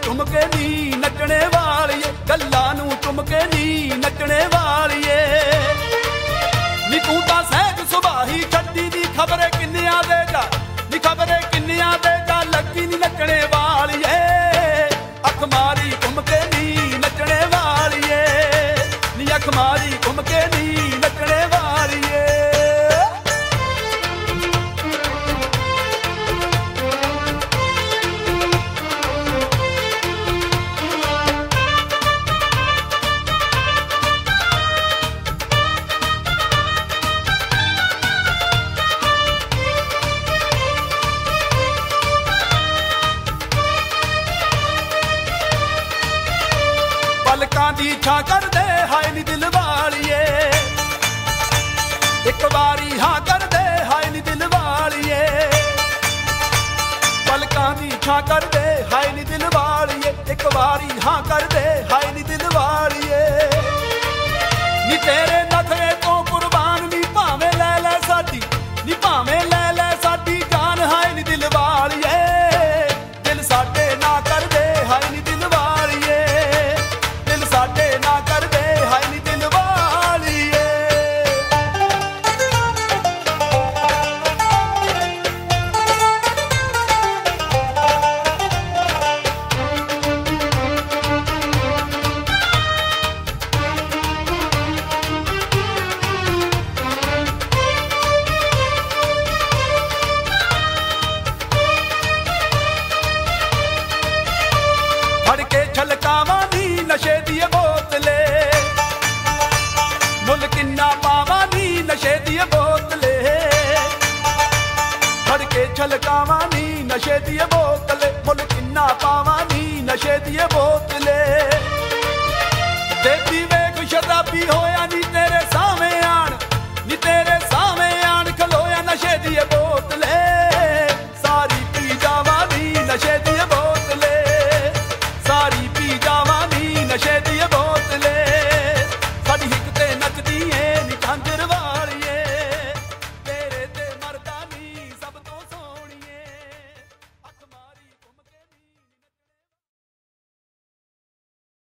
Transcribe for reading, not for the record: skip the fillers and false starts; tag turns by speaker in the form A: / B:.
A: ਚੁੰਮ ਕੇ ਨੀ ਨੱਚਣੇ ਵਾਲੀਏ, ਗੱਲਾਂ ਨੂੰ ਚੁੰਮ ਕੇ ਨੀ ਨੱਚਣੇ ਵਾਲੀਏ। ਨੀ ਤੂੰ ਤਾਂ ਸਹਿਜ ਸੁਭਾਹੀ ਛੱਡੀ ਦੀ ਖਬਰੇ ਕਿੰਨਿਆਂ ਦੇ ਜਾ, ਨੀ ਖਬਰੇ ਕਿੰਨਿਆਂ ਦੇ ਜਾ ਲੱਗੀ ਨੀ ਨੱਚਣੇ ਵਾਲੀਏ। ਅੱਖ ਮਾਰੀ ਘੁੰਮ ਕੇ ਨੀ ਨੱਚਣੇ ਵਾਲੀਏ, ਨੀ ਅੱਖ ਮਾਰੀ ਘੁੰਮ ਕੇ ਨੀ ਨੱਚਣੇ ਵਾਲੀਏ। ਪਲਕਾਂ ਦੀ ਛਾਂ ਕਰਦੇ ਹਾਏ ਨੀ ਦਿਲ ਵਾਲੀਏ, ਇੱਕ ਵਾਰੀ ਹਾਂ ਕਰਦੇ ਹਾਏ ਨੀ ਦਿਲ ਵਾਲੀਏ। ਪਲਕਾਂ ਦੀ ਛਾਂ ਕਰਦੇ ਹਾਏ ਨੀ ਦਿਲ ਵਾਲੀਏ, ਇੱਕ ਵਾਰੀ ਹਾਂ ਕਰਦੇ ਹਾਏ ਨੀ ਦਿਲ ਵਾਲੀਏ। ਨੀ ਤੇਰੇ ਨਖਰੇ ਤੋਂ ਕੁਰਬਾਨ ਨੀ ਭਾਵੇਂ ਲੈ ਲੈ ਸਾਡੀ, ਨੀ ਭਾਵੇਂ ਲੈ ਲੈ ਸਾਡੀ ਜਾਨ ਹਾਏ ਨੀ ਦਿਲ ਵਾਲੀਏ। ਦਿਲ ਸਾਡੇ ਨਾ ਕਰਦੇ ਹਾਏ ਨੀ ਦਿਲ ਵਾਲੀਏ, ਦਿਲ ਸਾਡੇ ਨਾ ਕਰਦੇ ਹਾਏ ਨੀ ਦਿਲ ਵਾਲੀਏ। ਫੜ ਕੇ ਛਲਕਾਵਾਂ ਨੀ ਨਸ਼ੇ ਦੀ ਬੋਤਲੇ, ਮੁੱਲ ਕਿੰਨਾ ਪਾਵਾਂ ਨੀ ਨਸ਼ੇ ਦੀ ਬੋਤਲੇ। ਫੜ ਕੇ ਛਲਕਾਵਾਂ ਨੀ ਨਸ਼ੇ ਦੀ ਬੋਤਲੇ, ਮੁੱਲ ਕਿੰਨਾ ਪਾਵਾਂ ਨੀ ਨਸ਼ੇ ਦੀ ਬੋਤਲੇ। ਬੇਬੀ ਵੇਖ ਸ਼ਰਾਬੀ ਹੋਇਆ ਨੀ